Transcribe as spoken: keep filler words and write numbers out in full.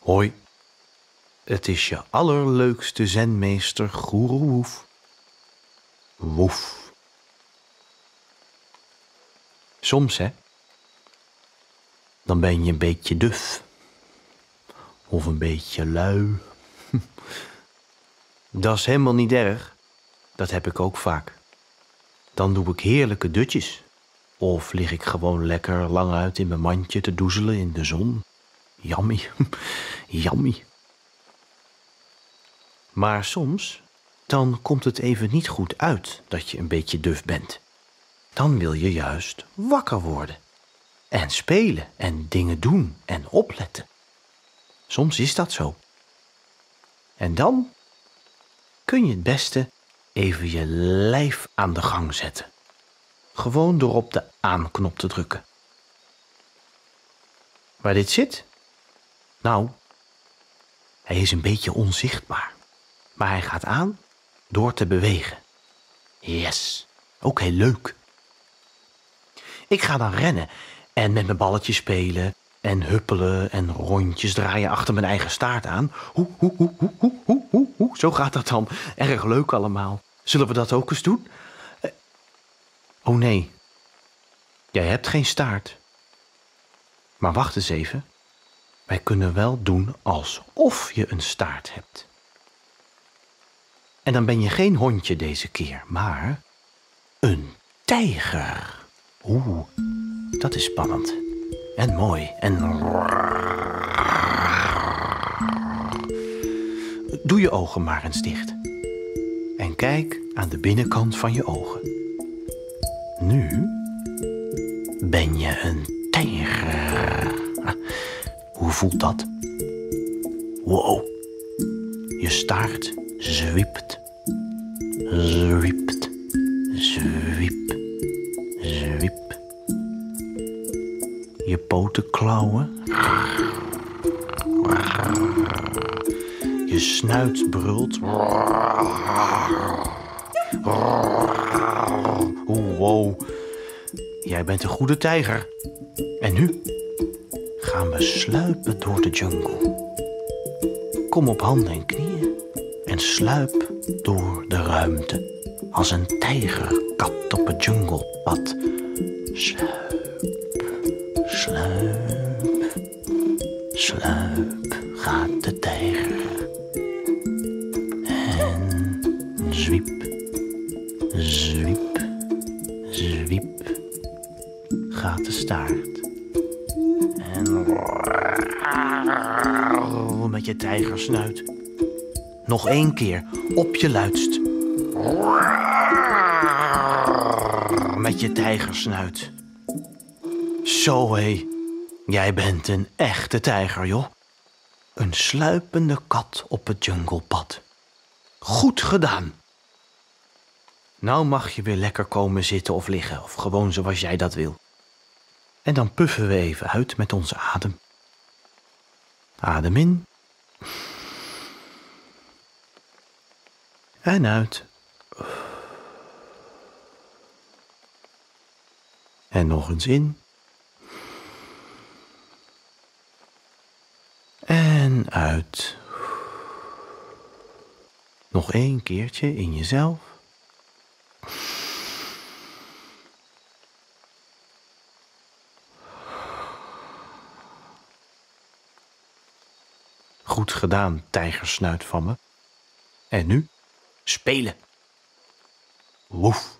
Hoi, het is je allerleukste zenmeester Goeroewoef. Woef. Soms, hè, dan ben je een beetje duf. Of een beetje lui. Dat is helemaal niet erg. Dat heb ik ook vaak. Dan doe ik heerlijke dutjes. Of lig ik gewoon lekker lang uit in mijn mandje te doezelen in de zon. Jammie, jammie. Maar soms, dan komt het even niet goed uit dat je een beetje duf bent. Dan wil je juist wakker worden. En spelen en dingen doen en opletten. Soms is dat zo. En dan kun je het beste even je lijf aan de gang zetten. Gewoon door op de aanknop te drukken. Waar dit zit? Nou, hij is een beetje onzichtbaar. Maar hij gaat aan door te bewegen. Yes, ook heel leuk. Ik ga dan rennen en met mijn balletje spelen en huppelen en rondjes draaien achter mijn eigen staart aan. Hoe, hoe, hoe, hoe, hoe, hoe, hoe, hoe. Zo gaat dat dan. Erg leuk allemaal. Zullen we dat ook eens doen? Uh, oh nee, jij hebt geen staart. Maar wacht eens even. Wij kunnen wel doen alsof je een staart hebt. En dan ben je geen hondje deze keer, maar een tijger. Oeh, dat is spannend. En mooi. En doe je ogen maar eens dicht. En kijk aan de binnenkant van je ogen. Nu ben je een tijger. Hoe voelt dat? Wow. Je staart zwiept. Zwiept. Zwiep. Zwiep. Je poten klauwen. Je snuit brult. Wow. Jij bent een goede tijger. En nu gaan we sluipen door de jungle. Kom op handen en knieën en sluip door de ruimte. Als een tijgerkat op het junglepad. Sluip, sluip, sluip gaat de tijger. En zwiep, zwiep, zwiep gaat de staart. En met je tijgersnuit. Nog één keer, op je luidst. Met je tijgersnuit. Zo hé, jij bent een echte tijger, joh. Een sluipende kat op het junglepad. Goed gedaan. Nou mag je weer lekker komen zitten of liggen, of gewoon zoals jij dat wil. En dan puffen we even uit met onze adem. Adem in. En uit. En nog eens in. En uit. Nog één keertje in jezelf. Goed gedaan, tijgersnuit van me. En nu spelen. Woef.